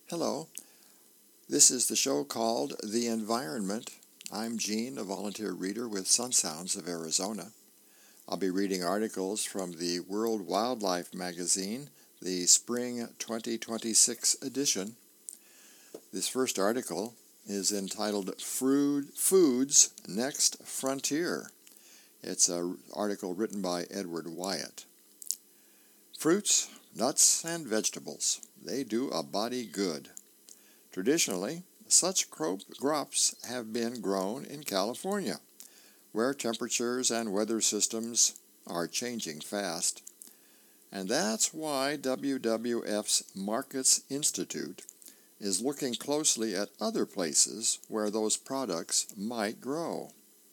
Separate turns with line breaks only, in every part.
Hello, this is the show called The Environment. I'm Gene, a volunteer reader with Sun Sounds of Arizona. I'll be reading articles from the World Wildlife magazine, the Spring 2026 edition. This first article is entitled Food's Next Frontier. It's an article written by Edward Wyatt. Fruits, nuts, and vegetables, they do a body good. Traditionally, such crops have been grown in California, where temperatures and weather systems are changing fast. And that's why WWF's Markets Institute is looking closely at other places where those products might grow.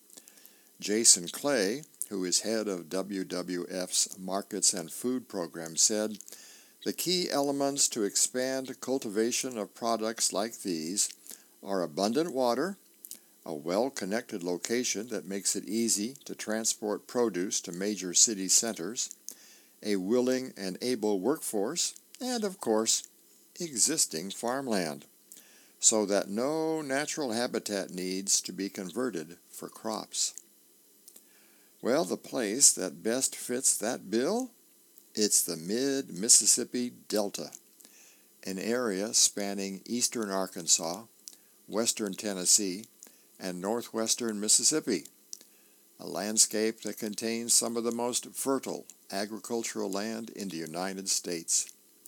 Jason Clay, who is head of WWF's Markets and Food Program, said, "The key elements to expand cultivation of products like these are abundant water, a well-connected location that makes it easy to transport produce to major city centers, a willing and able workforce, and, of course, existing farmland, so that no natural habitat needs to be converted for crops." Well, the place that best fits that bill? It's the Mid-Mississippi Delta, an area spanning eastern Arkansas, western Tennessee, and northwestern Mississippi, a landscape that contains some of the most fertile agricultural land in the United States.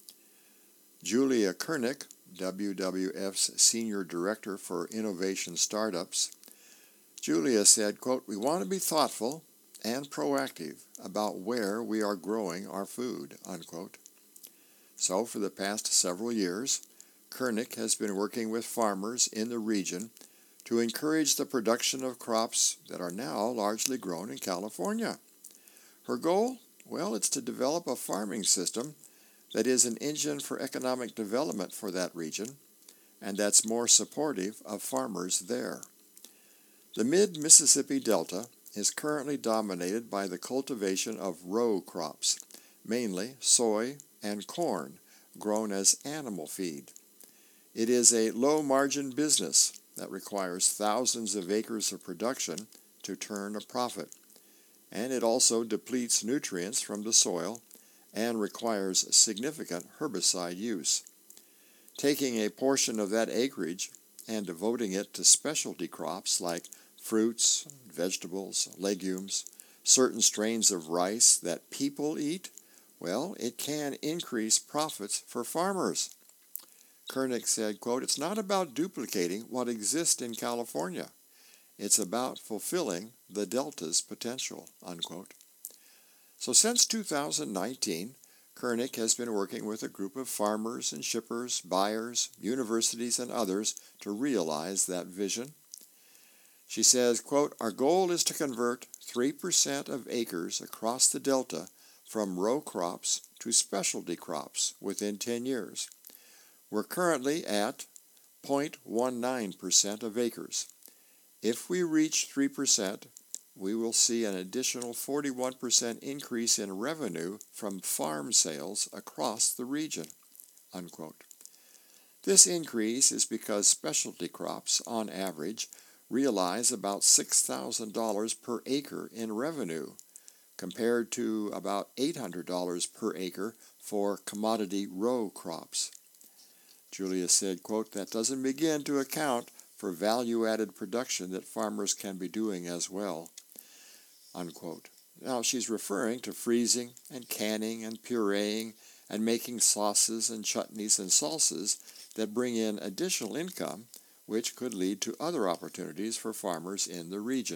Julia Kernick, WWF's Senior Director for Innovation Startups, Julia said, quote, "We want to be thoughtful and proactive about where we are growing our food," unquote. So for the past several years, Kernick has been working with farmers in the region to encourage the production of crops that are now largely grown in California. Her goal? Well, it's to develop a farming system that is an engine for economic development for that region, and that's more supportive of farmers there. The Mid-Mississippi Delta is currently dominated by the cultivation of row crops, mainly soy and corn, grown as animal feed. It is a low-margin business that requires thousands of acres of production to turn a profit, and it also depletes nutrients from the soil and requires significant herbicide use. Taking a portion of that acreage and devoting it to specialty crops like fruits, vegetables, legumes, certain strains of rice that people eat, well, it can increase profits for farmers. Kernick said, quote, "It's not about duplicating what exists in California. It's about fulfilling the Delta's potential," unquote. So since 2019, Kernick has been working with a group of farmers and shippers, buyers, universities, and others to realize that vision. She says, quote, "Our goal is to convert 3% of acres across the Delta from row crops to specialty crops within 10 years. We're currently at 0.19% of acres. If we reach 3%, we will see an additional 41% increase in revenue from farm sales across the region," unquote. This increase is because specialty crops, on average, realize about $6,000 per acre in revenue, compared to about $800 per acre for commodity row crops. Julia said, quote, "That doesn't begin to account for value-added production that farmers can be doing as well," unquote. Now, she's referring to freezing and canning and pureeing and making sauces and chutneys and salsas that bring in additional income, which could lead to other opportunities for farmers in the region.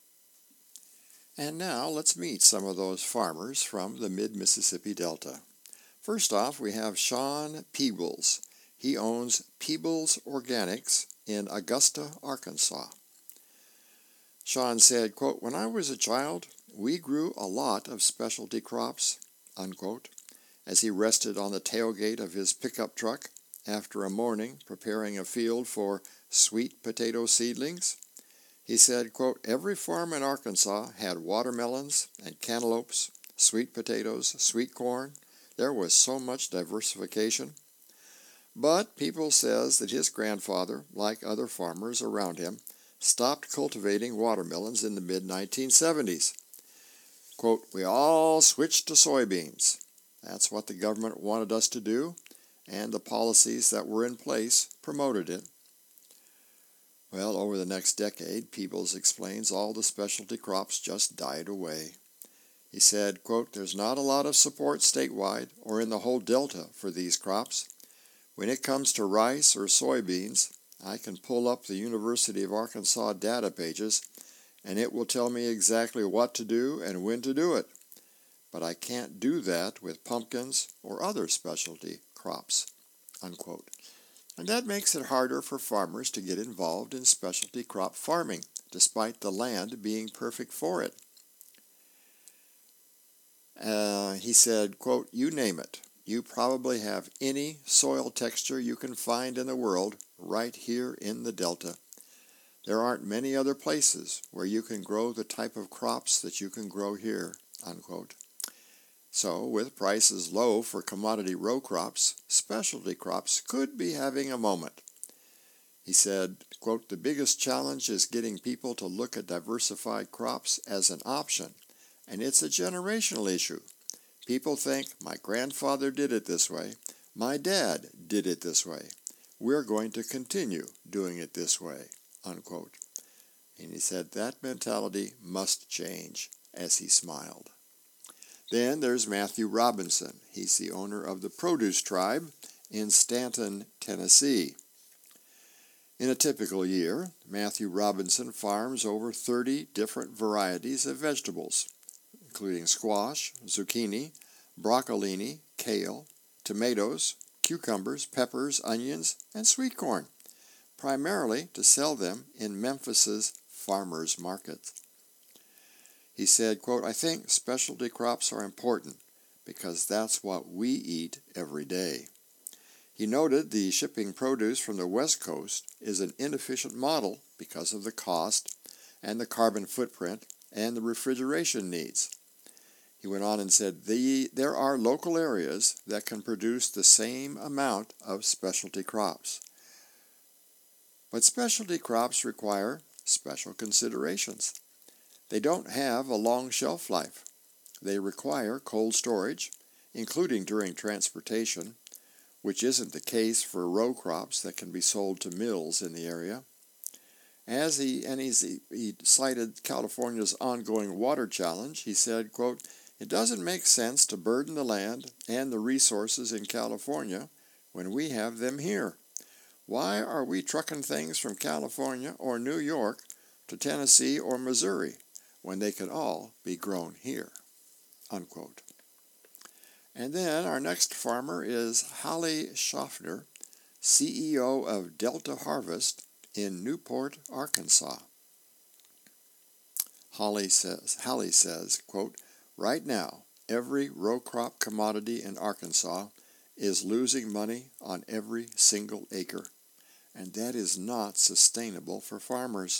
And now let's meet some of those farmers from the Mid-Mississippi Delta. First off, we have Sean Peebles. He owns Peebles Organics in Augusta, Arkansas. Sean said, quote, "When I was a child, we grew a lot of specialty crops," unquote, as he rested on the tailgate of his pickup truck after a morning preparing a field for sweet potato seedlings. He said, quote, "Every farm in Arkansas had watermelons and cantaloupes, sweet potatoes, sweet corn. There was so much diversification. But Peoples says that his grandfather, like other farmers around him, stopped cultivating watermelons in the mid-1970s. Quote, "We all switched to soybeans. That's what the government wanted us to do, and the policies that were in place promoted it." Well, over the next decade, Peoples explains all the specialty crops just died away. He said, quote, "There's not a lot of support statewide or in the whole Delta for these crops. When it comes to rice or soybeans, I can pull up the University of Arkansas data pages and it will tell me exactly what to do and when to do it. But I can't do that with pumpkins or other specialty crops," unquote. And that makes it harder for farmers to get involved in specialty crop farming, despite the land being perfect for it. He said, quote, "You name it. You probably have any soil texture you can find in the world right here in the Delta. There aren't many other places where you can grow the type of crops that you can grow here," unquote. So, with prices low for commodity row crops, specialty crops could be having a moment. He said, quote, "The biggest challenge is getting people to look at diversified crops as an option, and it's a generational issue. People think, my grandfather did it this way, my dad did it this way. We're going to continue doing it this way," unquote. And he said that mentality must change, as he smiled. Then there's Matthew Robinson. He's the owner of the Produce Tribe in Stanton, Tennessee. In a typical year, Matthew Robinson farms over 30 different varieties of vegetables, including squash, zucchini, broccolini, kale, tomatoes, cucumbers, peppers, onions, and sweet corn, primarily to sell them in Memphis's farmers' market. He said, quote, "I think specialty crops are important because that's what we eat every day." He noted the shipping produce from the West Coast is an inefficient model because of the cost and the carbon footprint and the refrigeration needs. He went on and said, there are local areas that can produce the same amount of specialty crops. But specialty crops require special considerations. They don't have a long shelf life. They require cold storage, including during transportation, which isn't the case for row crops that can be sold to mills in the area. He cited California's ongoing water challenge. He said, quote, "It doesn't make sense to burden the land and the resources in California when we have them here. Why are we trucking things from California or New York to Tennessee or Missouri when they could all be grown here?" Unquote. And then our next farmer is Holly Schaffner, CEO of Delta Harvest in Newport, Arkansas. Holly says, quote, "Right now, every row crop commodity in Arkansas is losing money on every single acre, and that is not sustainable for farmers.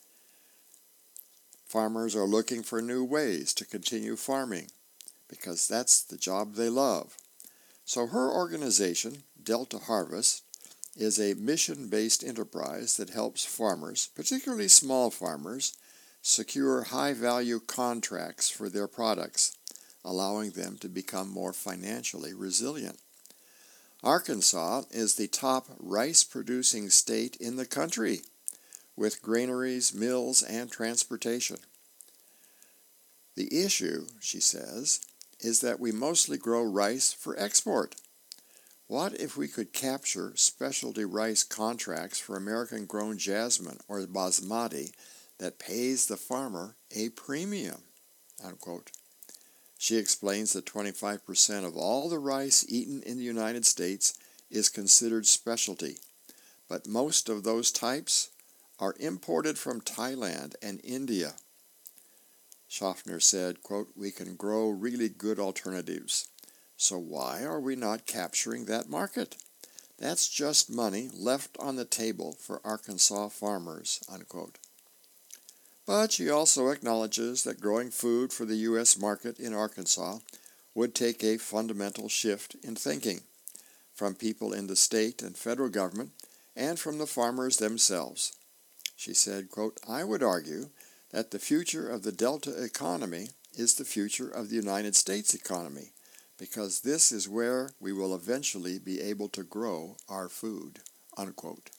Farmers are looking for new ways to continue farming because that's the job they love." So her organization, Delta Harvest, is a mission-based enterprise that helps farmers, particularly small farmers, secure high-value contracts for their products, allowing them to become more financially resilient. Arkansas is the top rice-producing state in the country, with granaries, mills, and transportation. The issue, she says, is that we mostly grow rice for export. What if we could capture specialty rice contracts for American-grown jasmine or basmati that pays the farmer a premium? Unquote. She explains that 25% of all the rice eaten in the United States is considered specialty, but most of those types are imported from Thailand and India. Schaffner said, quote, "We can grow really good alternatives. So why are we not capturing that market? That's just money left on the table for Arkansas farmers," unquote. But she also acknowledges that growing food for the U.S. market in Arkansas would take a fundamental shift in thinking. from people in the state and federal government, and from the farmers themselves. She said, quote, "I would argue that the future of the Delta economy is the future of the United States economy, because this is where we will eventually be able to grow our food," unquote.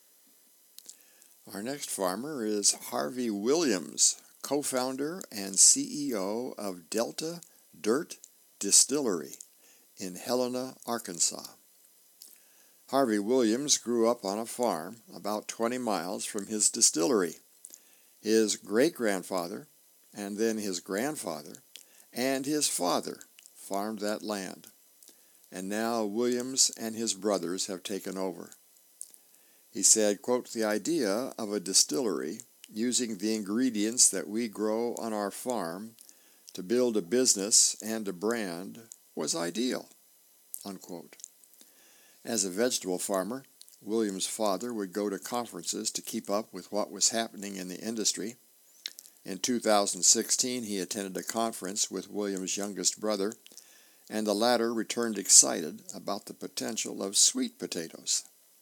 Our next farmer is Harvey Williams, co-founder and CEO of Delta Dirt Distillery in Helena, Arkansas. Harvey Williams grew up on a farm about 20 miles from his distillery. His great-grandfather, and then his grandfather, and his father farmed that land, and now Williams and his brothers have taken over. He said, quote, "The idea of a distillery using the ingredients that we grow on our farm to build a business and a brand was ideal," unquote. As a vegetable farmer, Williams' father would go to conferences to keep up with what was happening in the industry. In 2016, he attended a conference with Williams' youngest brother, and the latter returned excited about the potential of sweet potatoes.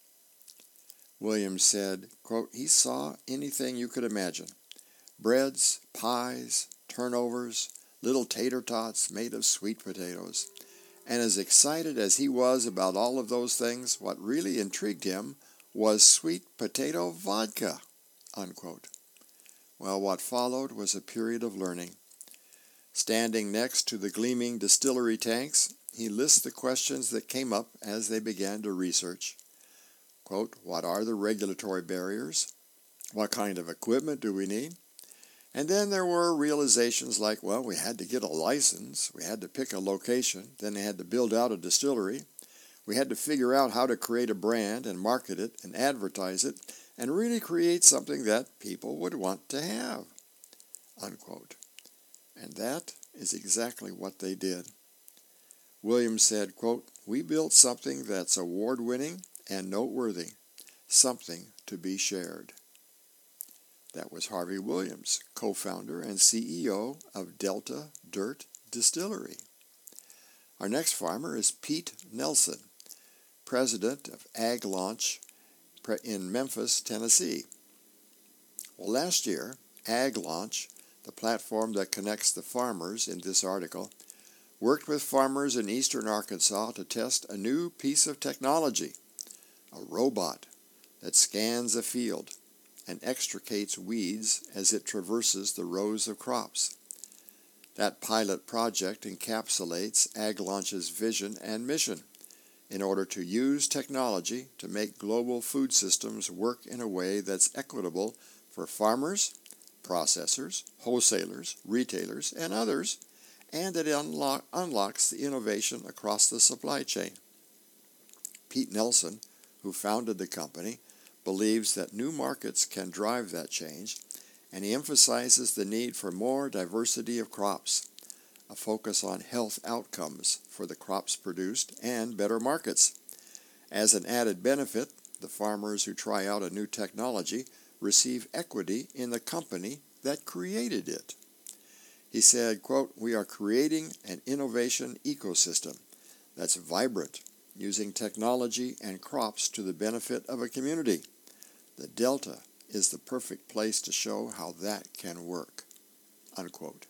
Williams said, quote, "He saw anything you could imagine. Breads, pies, turnovers, little tater tots made of sweet potatoes. And as excited as he was about all of those things, what really intrigued him was sweet potato vodka," unquote. Well, what followed was a period of learning. Standing next to the gleaming distillery tanks, he lists the questions that came up as they began to research. Quote, "What are the regulatory barriers? What kind of equipment do we need?" And then there were realizations like, well, we had to get a license, we had to pick a location, then they had to build out a distillery, we had to figure out how to create a brand and market it and advertise it and really create something that people would want to have, unquote. And that is exactly what they did. Williams said, quote, "We built something that's award-winning and noteworthy, something to be shared." That was Harvey Williams, co-founder and CEO of Delta Dirt Distillery. Our next farmer is Pete Nelson, president of Ag Launch in Memphis, Tennessee. Well, last year, Ag Launch, the platform that connects the farmers in this article, worked with farmers in eastern Arkansas to test a new piece of technology, a robot that scans a field and extricates weeds as it traverses the rows of crops. That pilot project encapsulates Ag Launch's vision and mission in order to use technology to make global food systems work in a way that's equitable for farmers, processors, wholesalers, retailers, and others, and it unlocks the innovation across the supply chain. Pete Nelson, who founded the company, believes that new markets can drive that change, and he emphasizes the need for more diversity of crops, a focus on health outcomes for the crops produced, and better markets. As an added benefit, the farmers who try out a new technology receive equity in the company that created it. He said, quote, "We are creating an innovation ecosystem that's vibrant, using technology and crops to the benefit of a community. The Delta is the perfect place to show how that can work," unquote.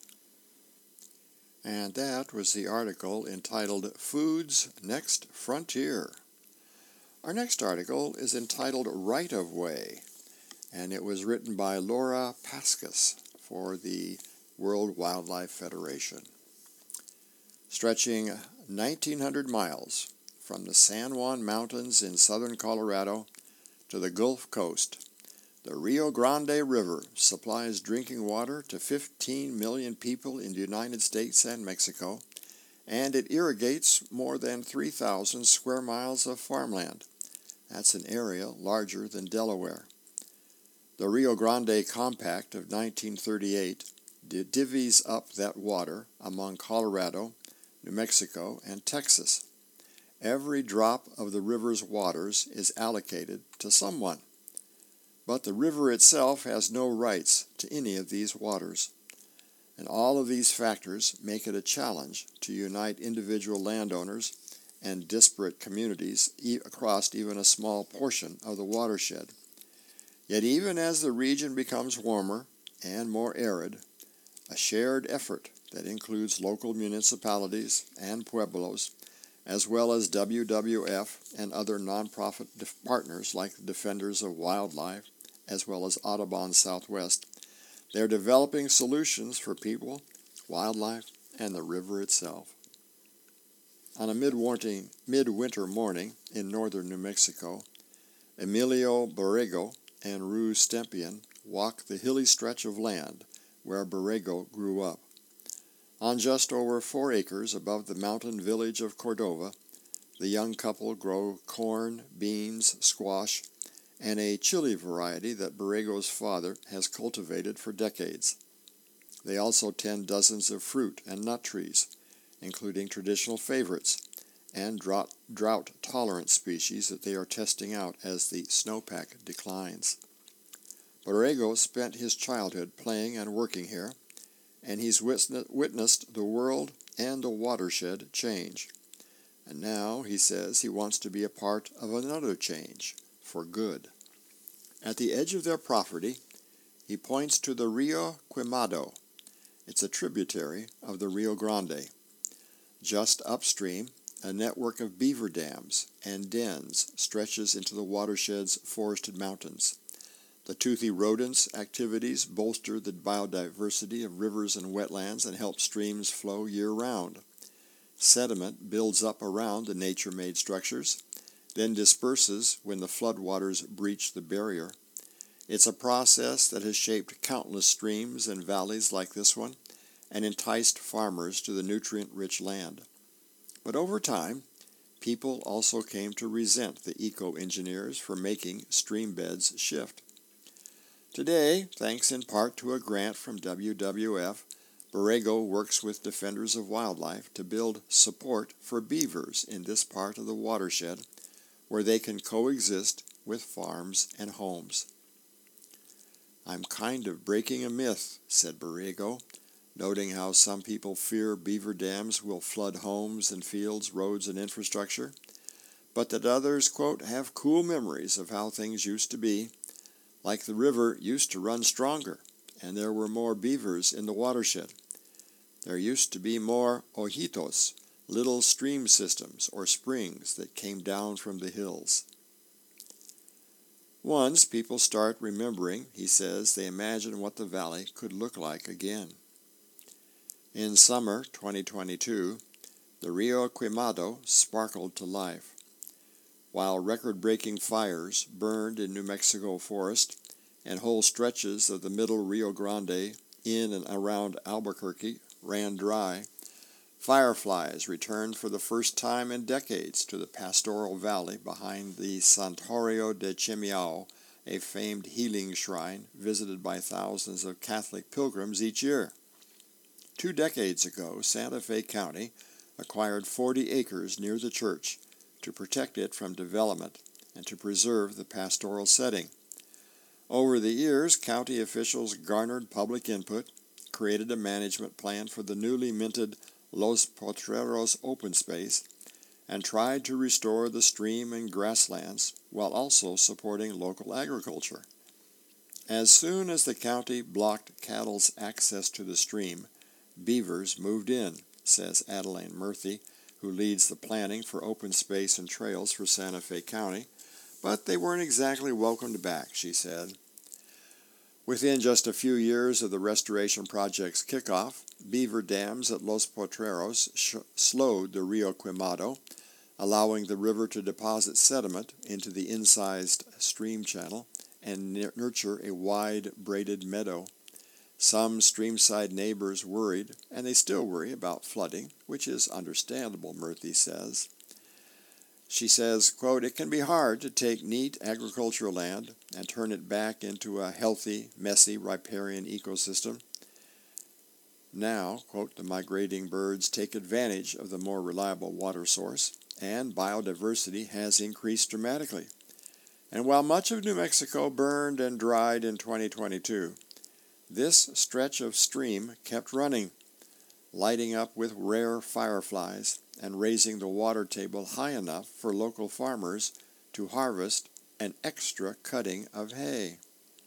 And that was the article entitled Food's Next Frontier. Our next article is entitled Right of Way, and it was written by Laura Paskus for the World Wildlife Federation. Stretching 1,900 miles from the San Juan Mountains in southern Colorado to the Gulf Coast, the Rio Grande River supplies drinking water to 15 million people in the United States and Mexico, and it irrigates more than 3,000 square miles of farmland. That's an area larger than Delaware. The Rio Grande Compact of 1938 divvies up that water among Colorado, New Mexico, and Texas. Every drop of the river's waters is allocated to someone. But the river itself has no rights to any of these waters. And all of these factors make it a challenge to unite individual landowners and disparate communities across even a small portion of the watershed. Yet even as the region becomes warmer and more arid, a shared effort that includes local municipalities and pueblos, as well as WWF and other nonprofit partners like the Defenders of Wildlife, as well as Audubon Southwest, they're developing solutions for people, wildlife, and the river itself. On a midwinter morning in northern New Mexico, Emilio Borrego and Rue Stempien walked the hilly stretch of land where Borrego grew up. On just over 4 acres above the mountain village of Cordova, the young couple grow corn, beans, squash, and a chili variety that Borrego's father has cultivated for decades. They also tend dozens of fruit and nut trees, including traditional favorites and drought-tolerant species that they are testing out as the snowpack declines. Borrego spent his childhood playing and working here, and he's witnessed the world and the watershed change. And now, he says, he wants to be a part of another change, for good. At the edge of their property, he points to the Rio Quemado. It's a tributary of the Rio Grande. Just upstream, a network of beaver dams and dens stretches into the watershed's forested mountains. The toothy rodents' activities bolster the biodiversity of rivers and wetlands and help streams flow year-round. Sediment builds up around the nature-made structures, then disperses when the floodwaters breach the barrier. It's a process that has shaped countless streams and valleys like this one and enticed farmers to the nutrient-rich land. But over time, people also came to resent the eco-engineers for making stream beds shift. Today, thanks in part to a grant from WWF, Borrego works with Defenders of Wildlife to build support for beavers in this part of the watershed where they can coexist with farms and homes. "I'm kind of breaking a myth," said Borrego, noting how some people fear beaver dams will flood homes and fields, roads, and infrastructure, but that others, quote, have cool memories of how things used to be, like the river used to run stronger, and there were more beavers in the watershed. There used to be more ojitos, little stream systems or springs that came down from the hills. Once people start remembering, he says, they imagine what the valley could look like again. In summer 2022, the Rio Quemado sparkled to life. While record-breaking fires burned in New Mexico forest and whole stretches of the middle Rio Grande in and around Albuquerque ran dry, fireflies returned for the first time in decades to the pastoral valley behind the Santuario de Chimiao, a famed healing shrine visited by thousands of Catholic pilgrims each year. 2 decades ago, Santa Fe County acquired 40 acres near the church to protect it from development and to preserve the pastoral setting. Over the years, county officials garnered public input, created a management plan for the newly minted Los Potreros open space, and tried to restore the stream and grasslands while also supporting local agriculture. As soon as the county blocked cattle's access to the stream, beavers moved in, says Adeline Murphy, who leads the planning for open space and trails for Santa Fe County, but they weren't exactly welcomed back, she said. Within just a few years of the restoration project's kickoff, beaver dams at Los Potreros slowed the Rio Quemado, allowing the river to deposit sediment into the incised stream channel and nurture a wide braided meadow. Some streamside neighbors worried, and they still worry about flooding, which is understandable, Murthy says. She says, quote, "It can be hard to take neat agricultural land and turn it back into a healthy, messy, riparian ecosystem. Now, quote, the migrating birds take advantage of the more reliable water source, and biodiversity has increased dramatically. And while much of New Mexico burned and dried in 2022, this stretch of stream kept running. lighting up with rare fireflies and raising the water table high enough for local farmers to harvest an extra cutting of hay.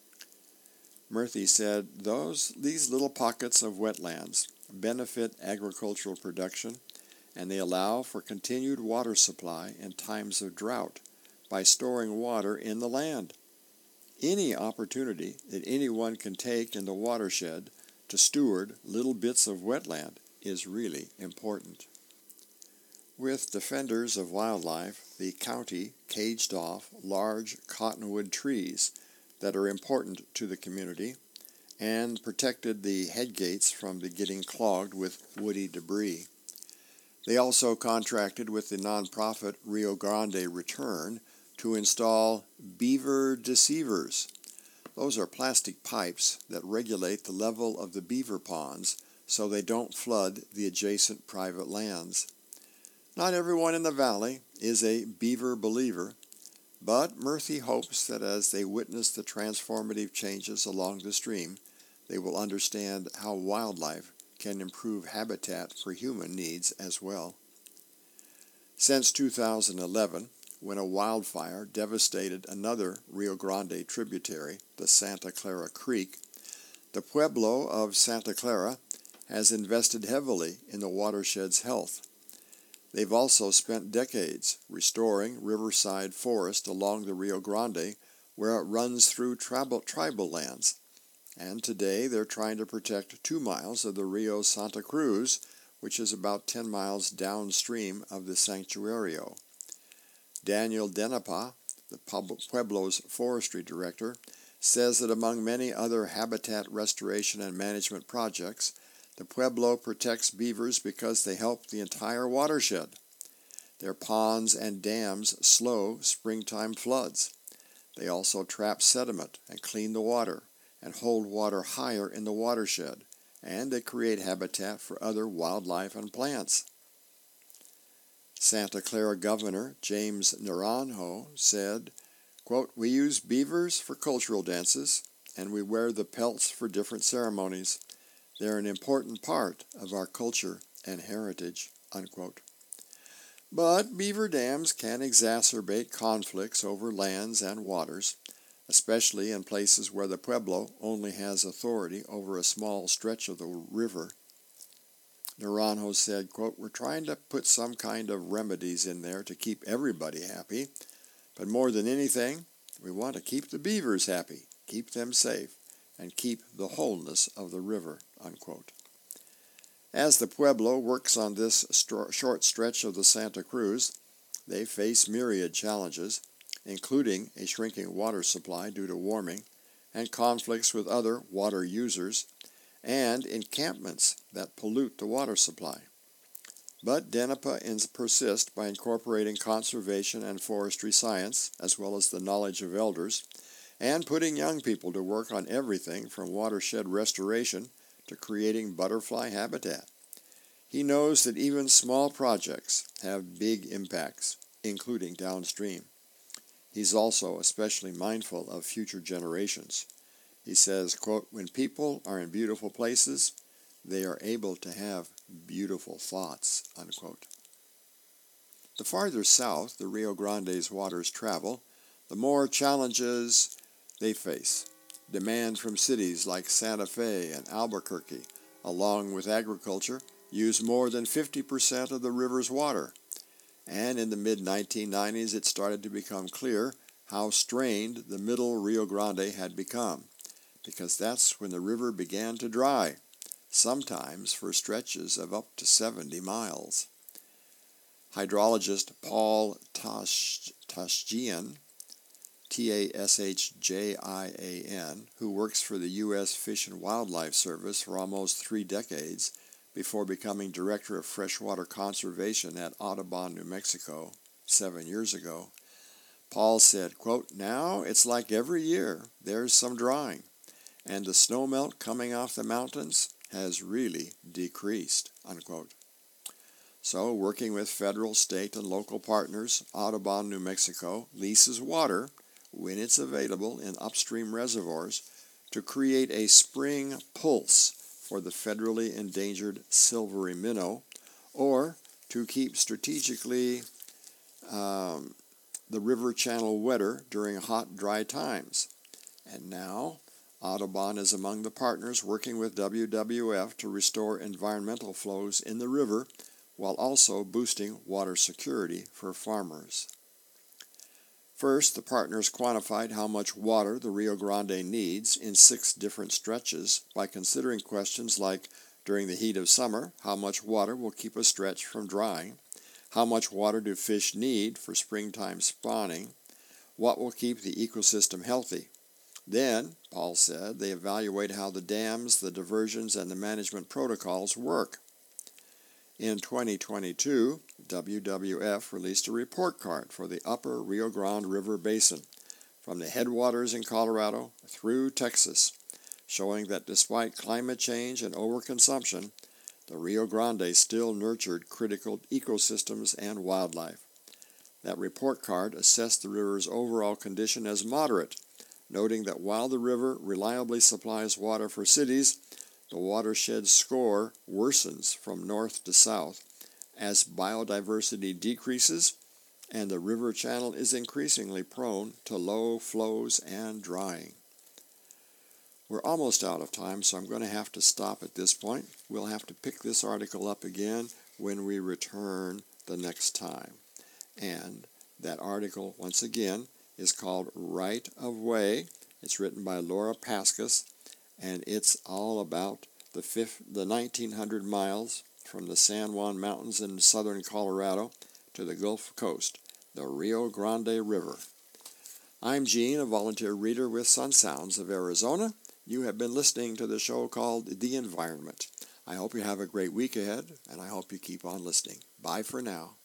Murthy said these little pockets of wetlands benefit agricultural production, and they allow for continued water supply in times of drought by storing water in the land. Any opportunity that anyone can take in the watershed to steward little bits of wetland is really important. With Defenders of Wildlife, the county caged off large cottonwood trees that are important to the community and protected the headgates from getting clogged with woody debris. They also contracted with the nonprofit Rio Grande Return to install beaver deceivers. Those are plastic pipes that regulate the level of the beaver ponds so they don't flood the adjacent private lands. Not everyone in the valley is a beaver believer, but Murthy hopes that as they witness the transformative changes along the stream, they will understand how wildlife can improve habitat for human needs as well. Since 2011, when a wildfire devastated another Rio Grande tributary, the Santa Clara Creek, the Pueblo of Santa Clara has invested heavily in the watershed's health. They've also spent decades restoring riverside forest along the Rio Grande where it runs through tribal lands. And today they're trying to protect 2 miles of the Rio Santa Cruz, which is about 10 miles downstream of the Sanctuario. Daniel Denapa, the Pueblo's forestry director, says that among many other habitat restoration and management projects, the Pueblo protects beavers because they help the entire watershed. Their ponds and dams slow springtime floods. They also trap sediment and clean the water and hold water higher in the watershed, and they create habitat for other wildlife and plants. Santa Clara Governor James Naranjo said, quote, "We use beavers for cultural dances, and we wear the pelts for different ceremonies. They're an important part of our culture and heritage," unquote. But beaver dams can exacerbate conflicts over lands and waters, especially in places where the Pueblo only has authority over a small stretch of the river. Naranjo said, quote, "We're trying to put some kind of remedies in there to keep everybody happy, but more than anything, we want to keep the beavers happy, keep them safe, and keep the wholeness of the river," unquote. As the Pueblo works on this short stretch of the Santa Cruz, they face myriad challenges, including a shrinking water supply due to warming, and conflicts with other water users, and encampments that pollute the water supply. But Denapa persists by incorporating conservation and forestry science, as well as the knowledge of elders, and putting young people to work on everything from watershed restoration to creating butterfly habitat. He knows that even small projects have big impacts, including downstream. He's also especially mindful of future generations. He says, quote, "When people are in beautiful places, they are able to have beautiful thoughts," unquote. The farther south the Rio Grande's waters travel, the more challenges they face. Demand from cities like Santa Fe and Albuquerque, along with agriculture, use more than 50% of the river's water. And in the mid-1990s, it started to become clear how strained the middle Rio Grande had become, because that's when the river began to dry, sometimes for stretches of up to 70 miles. Hydrologist Paul Tashjian, Tashjian, who works for the U.S. Fish and Wildlife Service for almost 3 decades before becoming Director of Freshwater Conservation at Audubon, New Mexico, 7 years ago. Paul said, quote, "Now it's like every year there's some drying, and the snowmelt coming off the mountains has really decreased," unquote. So, working with federal, state, and local partners, Audubon, New Mexico leases water when it's available in upstream reservoirs to create a spring pulse for the federally endangered silvery minnow, or to keep strategically the river channel wetter during hot, dry times. And now, Audubon is among the partners working with WWF to restore environmental flows in the river while also boosting water security for farmers. First, the partners quantified how much water the Rio Grande needs in 6 different stretches by considering questions like, during the heat of summer, how much water will keep a stretch from drying? How much water do fish need for springtime spawning? What will keep the ecosystem healthy? Then, Paul said, they evaluate how the dams, the diversions, and the management protocols work. In 2022, WWF released a report card for the upper Rio Grande River Basin, from the headwaters in Colorado through Texas, showing that despite climate change and overconsumption, the Rio Grande still nurtured critical ecosystems and wildlife. That report card assessed the river's overall condition as moderate, noting that while the river reliably supplies water for cities, the watershed score worsens from north to south as biodiversity decreases and the river channel is increasingly prone to low flows and drying. We're almost out of time, so I'm going to have to stop at this point. We'll have to pick this article up again when we return the next time. And that article, once again, is called Right of Way. It's written by Laura Paskus, and it's all about the 1,900 miles from the San Juan Mountains in southern Colorado to the Gulf Coast, the Rio Grande River. I'm Gene, a volunteer reader with Sun Sounds of Arizona. You have been listening to the show called The Environment. I hope you have a great week ahead, and I hope you keep on listening. Bye for now.